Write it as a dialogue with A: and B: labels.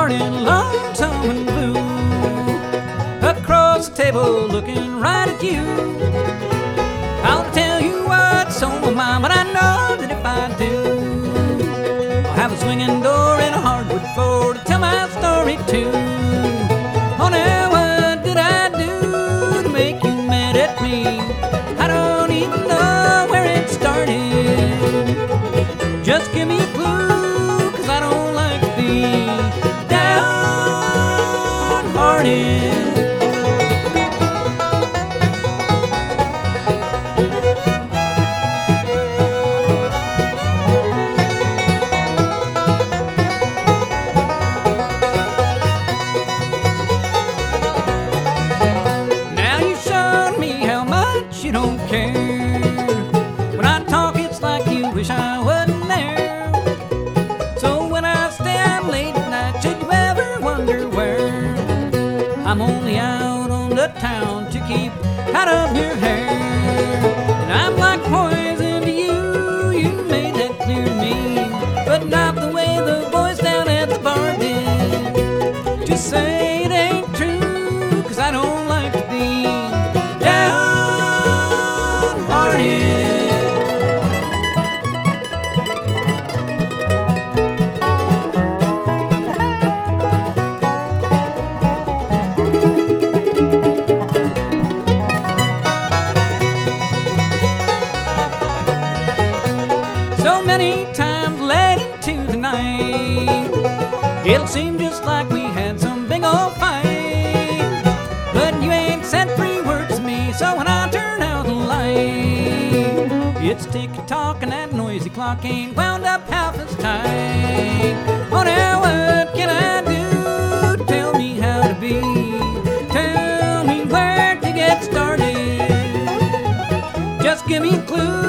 A: morning, lonesome and blue, across the table looking right at you. I'll tell you what, so am I, but I know that if I do, I'll have a swinging door and a hardwood floor to tell my story to. Oh, now what did I do to make you mad at me? I don't even know where it started. Just give me a clue, 'cause I don't like to be downhearted. You don't care. When I talk, it's like you wish I wasn't there. So when I stay out late at night, should you ever wonder where? I'm only out on the town to keep out of your hair. And I'm like poison to you, you made that clear to me, but not the way the boys down at the bar did. Just say it ain't true, 'cause I don't like to be down. So many times late into the night, it'll seem just like we had some big old fight, but you ain't said 3 words to me. So when I turn out the light, it's tick-tock and that noisy clock ain't wound up half as tight. Oh, now what can I do? Tell me how to be. Tell me where to get started. Just give me a clue,